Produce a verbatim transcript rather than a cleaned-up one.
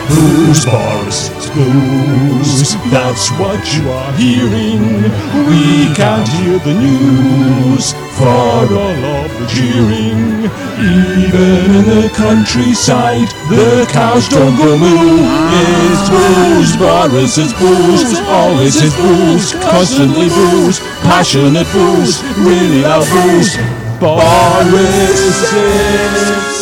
Booze, Boris, it's booze. That's what you are hearing. We can't hear the news for all of the cheering. Even in the countryside, the cows don't go moo. It's booze, Boris, it's booze. Always it's booze, constantly booze. Passionate booze, really loud booze. Boris, it's